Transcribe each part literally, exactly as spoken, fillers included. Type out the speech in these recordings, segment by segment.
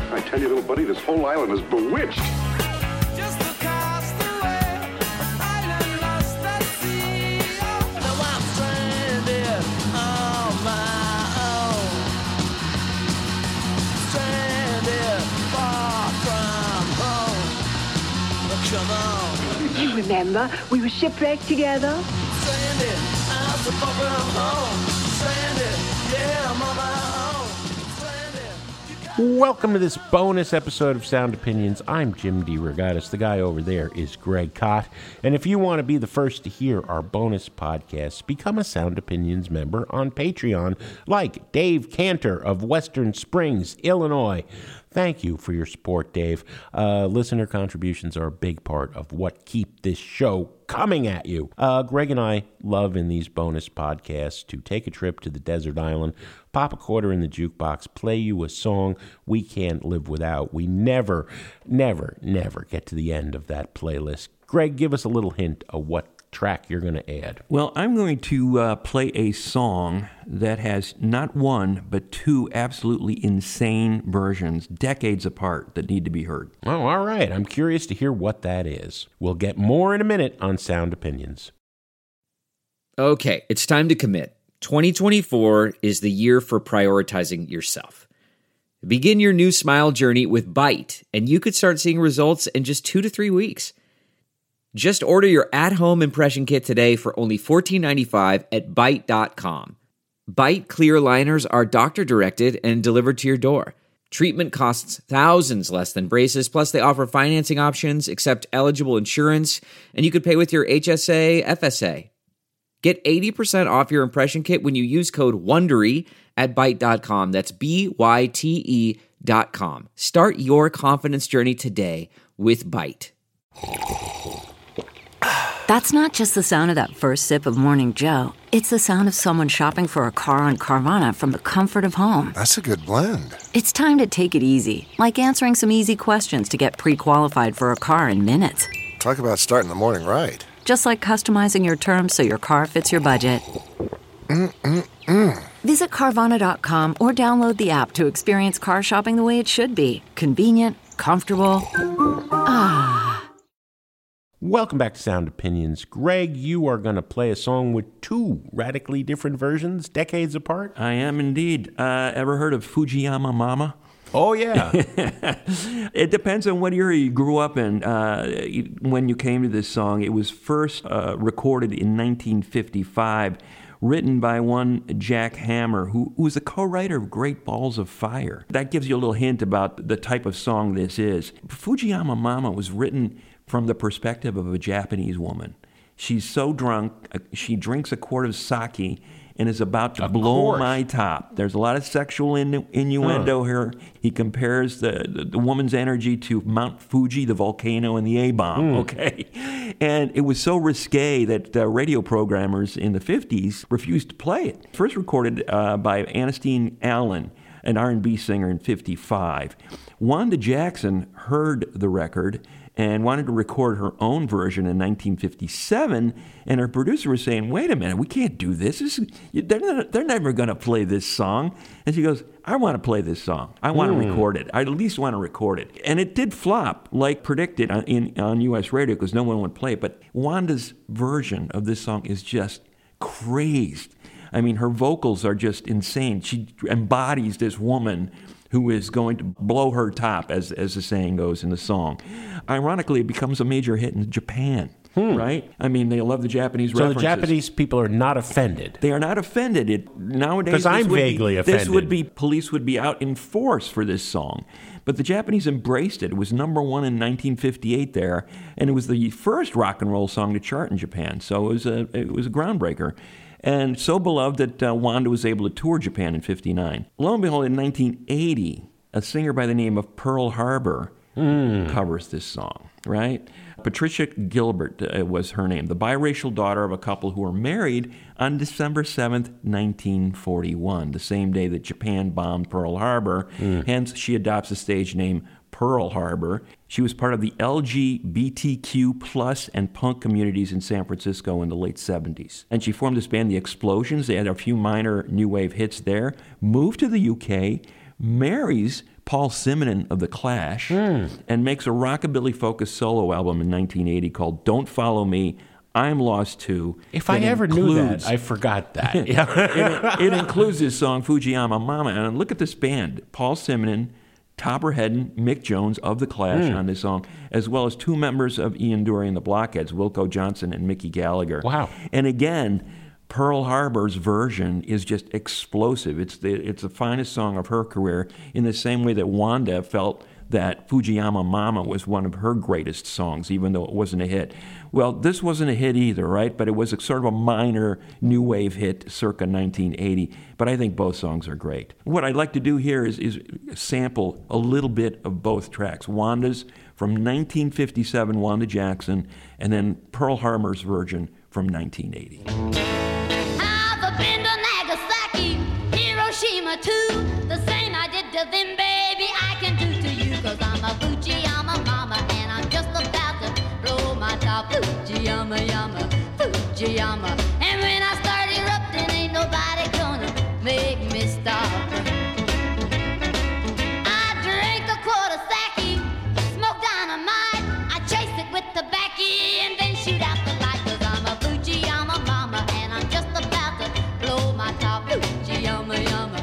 I tell you, little buddy, this whole island is bewitched. Just a castaway, an island lost at sea. Now I'm stranded on my own. Stranded far from home. Come on. You remember, we were shipwrecked together. Stranded, I'm so far from home. Stranded, yeah, I'm on my own. Stranded. Welcome to this bonus episode of Sound Opinions. I'm Jim DeRogatis. The guy over there is Greg Kot. And if you want to be the first to hear our bonus podcasts, become a Sound Opinions member on Patreon, like Dave Cantor of Western Springs, Illinois. Thank you for your support, Dave. Uh, listener contributions are a big part of what keep this show coming at you. Uh, Greg and I love in these bonus podcasts to take a trip to the desert island, pop a quarter in the jukebox, play you a song we can't live without. We never, never, never get to the end of that playlist. Greg, give us a little hint of what track you're going to add. Well, I'm going to uh, play a song that has not one, but two absolutely insane versions, decades apart, that need to be heard. Oh, all right. I'm curious to hear what that is. We'll get more in a minute on Sound Opinions. Okay, it's time to commit. twenty twenty-four is the year for prioritizing yourself. Begin your new smile journey with Byte, and you could start seeing results in just two to three weeks. Just order your at-home impression kit today for only fourteen ninety-five at Byte dot com. Byte clear liners are doctor-directed and delivered to your door. Treatment costs thousands less than braces, plus they offer financing options, accept eligible insurance, and you could pay with your H S A, F S A. Get eighty percent off your impression kit when you use code WONDERY at Byte dot com. That's B Y T E dot com. Start your confidence journey today with Byte. That's not just the sound of that first sip of Morning Joe. It's the sound of someone shopping for a car on Carvana from the comfort of home. That's a good blend. It's time to take it easy, like answering some easy questions to get pre-qualified for a car in minutes. Talk about starting the morning right. Just like customizing your terms so your car fits your budget. Mm-mm-mm. Visit Carvana dot com or download the app to experience car shopping the way it should be. Convenient, comfortable. Ah. Welcome back to Sound Opinions. Greg, you are going to play a song with two radically different versions, decades apart? I am indeed. Uh, ever heard of Fujiyama Mama? Oh, yeah. It depends on what era you grew up in. Uh, when you came to this song, it was first uh, recorded in nineteen fifty-five, written by one Jack Hammer, who, who was a co-writer of Great Balls of Fire. That gives you a little hint about the type of song this is. Fujiyama Mama was written from the perspective of a Japanese woman. She's so drunk, she drinks a quart of sake and is about to of blow course. my top. There's a lot of sexual innu- innuendo huh. here. He compares the, the, the woman's energy to Mount Fuji, the volcano, and the A-bomb, mm. okay? And it was so risque that uh, radio programmers in the fifties refused to play it. First recorded uh, by Ernestine Allen, an R and B singer in fifty-five. Wanda Jackson heard the record and wanted to record her own version in nineteen fifty-seven, and her producer was saying, wait a minute, we can't do this. this is, they're, not, they're never going to play this song. And she goes, I want to play this song. I want mm. to record it. I at least want to record it. And it did flop, like predicted on, in, on U S radio, because no one would play it. But Wanda's version of this song is just crazed. I mean, her vocals are just insane. She embodies this woman who is going to blow her top, as as the saying goes in the song. Ironically, it becomes a major hit in Japan, hmm. right? I mean, they love the Japanese so references. So the Japanese people are not offended? They are not offended. It, nowadays, because I'm vaguely be, offended. This would be, police would be out in force for this song. But the Japanese embraced it. It was number one in nineteen fifty-eight there, and it was the first rock and roll song to chart in Japan. So it was a, it was a groundbreaker. And so beloved that uh, Wanda was able to tour Japan in fifty-nine. Lo and behold, in nineteen eighty, a singer by the name of Pearl Harbor mm. covers this song, right? Patricia Gilbert uh, was her name, the biracial daughter of a couple who were married on December seventh, nineteen forty-one, the same day that Japan bombed Pearl Harbor. Mm. Hence, she adopts the stage name Pearl Harbor. She was part of the L G B T Q plus and punk communities in San Francisco in the late seventies. And she formed this band, The Explosions. They had a few minor new wave hits there. Moved to the U K, marries Paul Simonon of The Clash mm. and makes a rockabilly-focused solo album in nineteen eighty called Don't Follow Me, I'm Lost Too. If I ever includes, knew that, I forgot that. Yeah. it, it includes this song, Fujiyama Mama. And look at this band. Paul Simonon, Topper Headon, Mick Jones of The Clash mm. on this song, as well as two members of Ian Dury and the Blockheads, Wilco Johnson and Mickey Gallagher. Wow. And again, Pearl Harbor's version is just explosive. It's the, it's the finest song of her career, in the same way that Wanda felt that Fujiyama Mama was one of her greatest songs, even though it wasn't a hit. Well, this wasn't a hit either, right? But it was a sort of a minor new wave hit circa nineteen eighty. But I think both songs are great. What I'd like to do here is, is sample a little bit of both tracks. Wanda's from nineteen fifty-seven, Wanda Jackson, and then Pearl Harbor's version from nineteen eighty. I've been to Nagasaki, Hiroshima too. The same I did to them, baby, I can do to you. Cause I'm a Fujiyama Mama, and I'm just about to blow my top. Fujiyama, Yama, Fujiyama. And when I start erupting, ain't nobody gonna make me stop. I drink a quart of sake, smoke dynamite. I chase it with tobacco and then shoot out the light. Cause I'm a Fujiyama Mama, and I'm just about to blow my top. Fujiyama, Yama.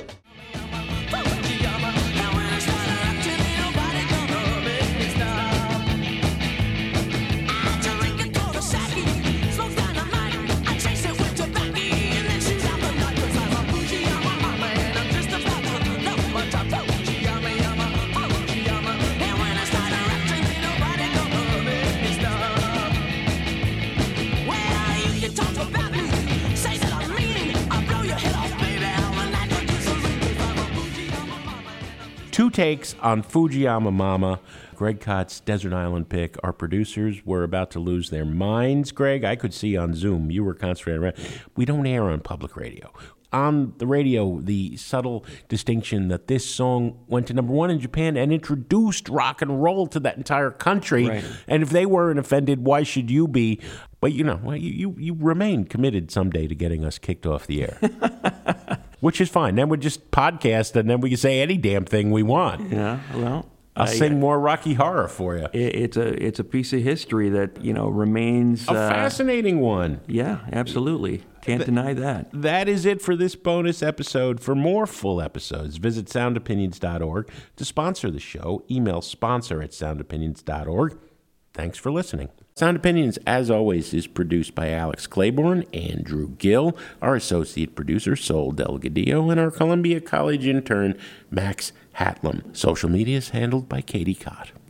Two takes on Fujiyama Mama. Greg Kott's Desert Island pick. Our producers were about to lose their minds, Greg. I could see on Zoom. You were concentrating around. We don't air on public radio. On the radio, the subtle distinction that this song went to number one in Japan and introduced rock and roll to that entire country. Right. And if they weren't offended, why should you be? But, you know, well, you, you, you remain committed someday to getting us kicked off the air. Which is fine. Then we just podcast, and then we can say any damn thing we want. Yeah, well, I'll I, sing more Rocky Horror for you. It, it's a it's a piece of history that, you know, remains a uh, fascinating one. Yeah, absolutely. Can't Th- deny that. That is it for this bonus episode. For more full episodes, visit sound opinions dot org. To sponsor the show, email sponsor at sound opinions dot org. Thanks for listening. Sound Opinions, as always, is produced by Alex Claiborne, Andrew Gill, our associate producer, Sol Delgadillo, and our Columbia College intern, Max Hatlam. Social media is handled by Katie Cott.